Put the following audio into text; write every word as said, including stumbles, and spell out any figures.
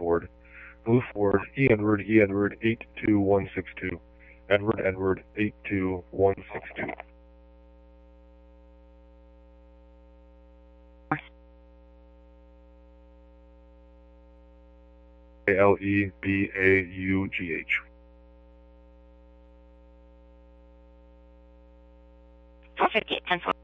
Ford. Blue Ford, E Edward, E Edward, eight two one six two. Edward, Edward, eight two one six two. A L E B A U G H. four fifty-eight, ten four.